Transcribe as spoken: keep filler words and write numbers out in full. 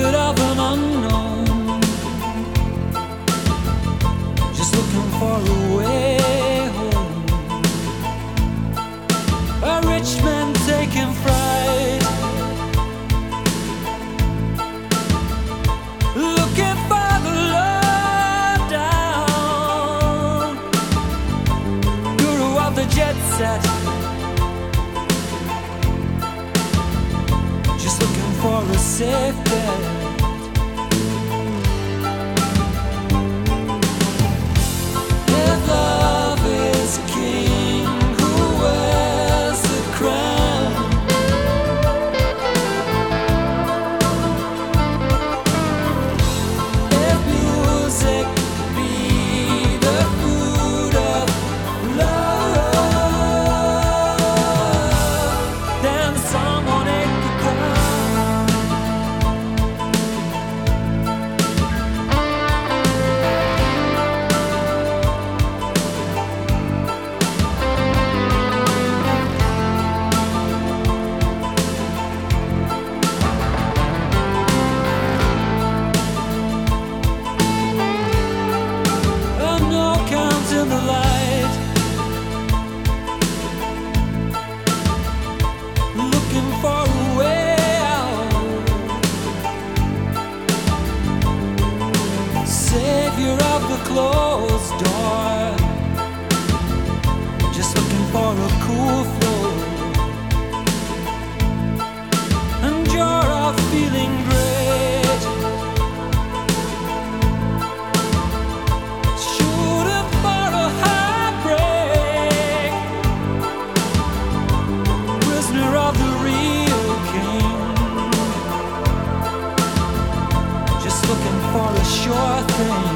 spirit of an unknown, just looking for a way home. A rich man taking fright, looking for the lowdown guru of the jet set, just looking for a safe bet. If love is king, who wears the crown? If music be the food of love, then someone ate the crown. And no count in the light, looking for a way out. Savior of the closed door, just looking for a cool floor. And you're off feeling great, shooting for a heartbreak, prisoner of the real king, just looking for a sure thing.